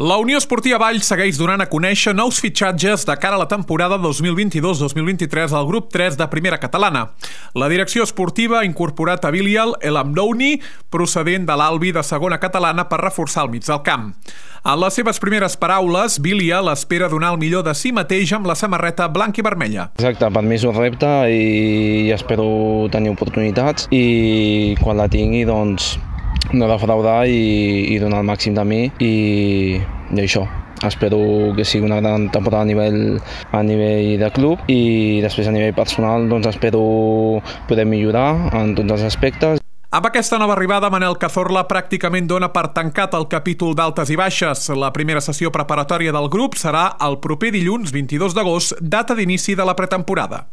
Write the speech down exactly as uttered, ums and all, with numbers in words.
La Unió Esportiva Valls segueix donant a conèixer nous fitxatges de cara a la temporada dos mil vint-i-dos dos mil vint-i-tres al grup tres de Primera Catalana. La direcció esportiva ha incorporat a Bilial El Amdouni, procedent de l'Albi de Segona Catalana, per reforçar el mig del camp. En les seves primeres paraules, Bilial espera donar el millor de si mateix amb la samarreta blanca i vermella. Exacte, per mi és un repte i espero tenir oportunitats i quan la tingui, doncs, no defraudar i, i donar el màxim de mi i, i això. Espero que sigui una gran temporada a nivell, a nivell de club i després a nivell personal doncs espero poder millorar en tots els aspectes. Amb aquesta nova arribada, Manel Cazorla pràcticament dona per tancat el capítol d'altes i baixes. La primera sessió preparatòria del grup serà el proper dilluns vint-i-dos d'agost, data d'inici de la pretemporada.